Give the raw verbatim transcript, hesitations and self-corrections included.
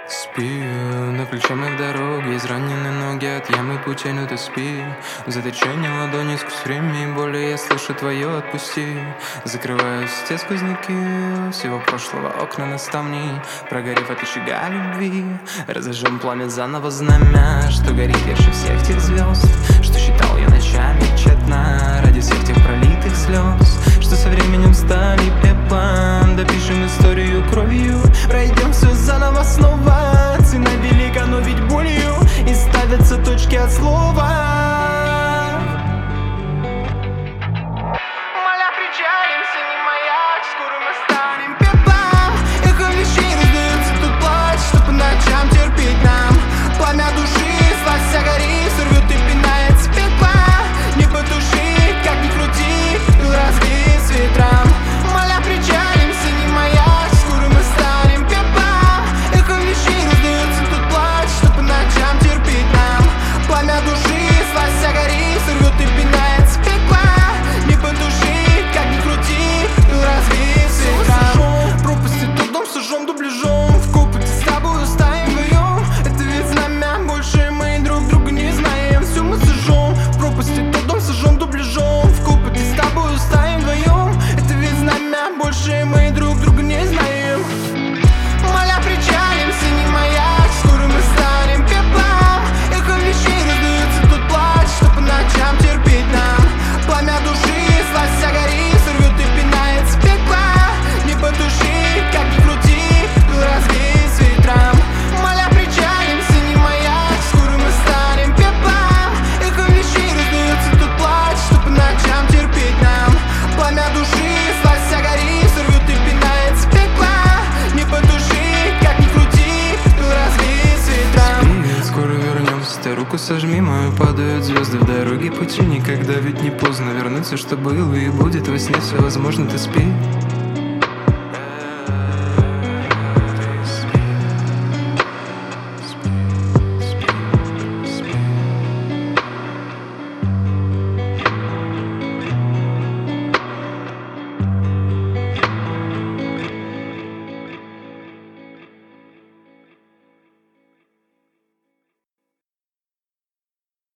Спи, на плече моей дороги изранены ноги от ямы пути, но ты спи. Заточение ладони сквозь время и боли, я слышу твое отпусти. Закрываю все сквозняки всего прошлого, окна наставни. Прогорев от очага любви, разожжем пламя заново знамя, что горит ярче всех тех звезд, что считал я ночами тщетно ради всех тех пролитых слез, что со временем стали пеплом. Допишем историю кровью, пройдем все заново снова. Цена велика, но ведь болью и ставятся точки от слова. Моля, причалим, синий маяк, скоро мы станем пеплом. Эхо вещей раздается, тут плач, что по ночам терпеть нам. Пламя души, слазься гори, сорвет и пинает с пепла. Не потуши, как ни крути, пил разбей с ветром. Моля, причалим, синий маяк, скоро мы станем пеплом. Эхо вещей раздается, тут плач, что по ночам терпеть нам. Пламя души, слазься гори, сорвет и пинает с пепла. Не потуши, как ни крути, пил разбей с ветром. Пропасти тот дом сожжем дубляжом, в копоте с тобой ставим вдвоем. Это ведь знамя, больше мы друг друга не знаем. Все мы сожжем, в пропасти тот дом сожжем дубляжом, в копоте с тобой ставим вдвоем. Это ведь знамя, больше мы друг друга не знаем. Моля, причалим, синий маяк, скоро мы станем пеплом. Эхо вещей раздается, тут плач, что по ночам терпеть нам. Пламя души, слазься гори, сорвет и пинает с пепла. Не потуши, как ни крути, пил разбей с ветром. Моля, причалим, синий маяк, скоро мы станем пеплом. Эхо вещей раздается, тут плач, что по ночам терпеть нам. Пламя души, слазься гори, сорвет и пинает с пепла. Не потуши, как ни крути, пил разбей с ветром. Спи, скоро вернемся, ты руку сожми мою, падают звезды в дороге пути. Никогда ведь не поздно вернуться, что было и будет во сне, все возможно, ты спи.